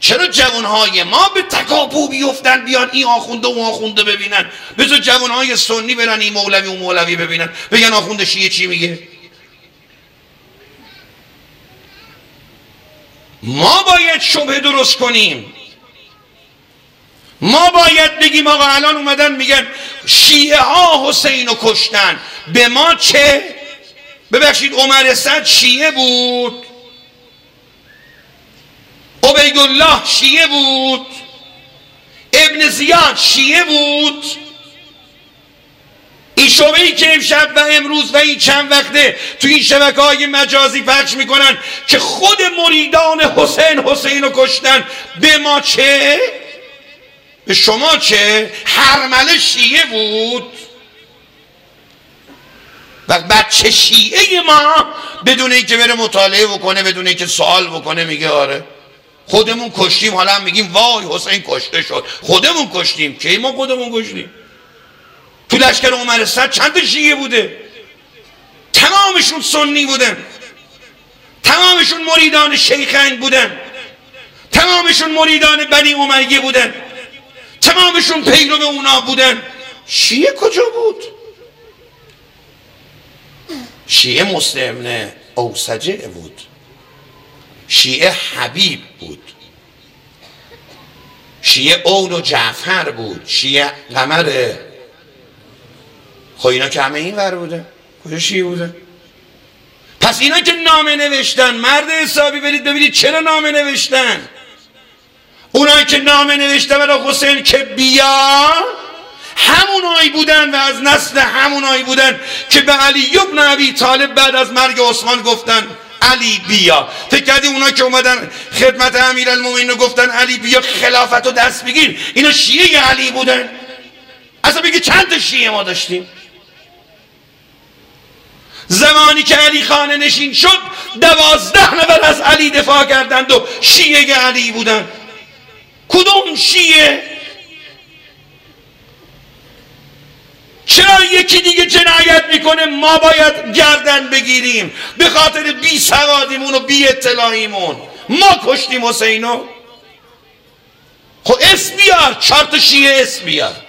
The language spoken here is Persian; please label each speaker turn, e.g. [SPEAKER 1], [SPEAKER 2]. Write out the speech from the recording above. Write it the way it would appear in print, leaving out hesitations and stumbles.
[SPEAKER 1] چرا جوانهای ما به تکاپو بیفتن بیان این آخونده و آخونده ببینن؟ بذار جوانهای سنی برن این مولوی و مولوی ببینن، بگن آخونده شیعه چی میگه. ما باید شبهه درست کنیم. ما باید بگیم آقا الان اومدن میگن شیعه ها حسین رو کشتن، به ما چه؟ ببخشید عمر اسد شیعه بود، عبیدالله شیعه بود، ابن زیاد شیعه بود. این شبهه‌ای که امشب و امروز و این چند وقته تو این شبکه‌های مجازی پخش میکنن که خود مریدان حسین رو کشتن، به ما چه؟ به شما چه؟ هرمله شیعه بود و بچه شیعه ما بدون اینکه بره مطالعه بکنه، بدون اینکه سوال بکنه، میگه آره خودمون کشتیم. حالا هم میگیم وای حسین کشته شد، خودمون کشتیم. کی ما خودمون کشتیم؟ تو لشکر عمر اسد چند تا شیعه بوده؟ تمامشون سنی بودن، تمامشون مریدان شیخین بودن، تمامشون مریدان بنی امیه بودن، تمامشون پیرو اونا بودن. شیعه کجا بود؟ شیعه مسلم اوسجه بود، شیعه حبیب بود، شیعه اول و جعفر بود، شیعه قمره. خب اینا که همه این ور بوده، کجا شیعه بوده؟ پس اینا که نامه نوشتن، مرد حسابی برید ببینید چرا نامه نوشتن. اونایی که نامه نوشتن برای حسین که بیا، همونایی بودن و از نسل همونایی بودن که به علی ابن ابی طالب بعد از مرگ عثمان گفتن علی بیا. فکر کردی اونا که اومدن خدمت امیرالمومنین گفتن علی بیا خلافت رو دست بگیر، اینا شیعه علی بودن؟ اصلا بگی چند تا شیعه ما داشتیم؟ زمانی که علی خانه نشین شد 12 نفر از علی دفاع کردند و شیعه علی بودن. کدوم شیعه؟ چرا یکی دیگه جنایت میکنه ما باید گردن بگیریم به خاطر بی سوادیمون و بی اطلاعیمون؟ ما کشتیم حسینو. خب اسم بیار، 4 تا شیعه اسم بیار.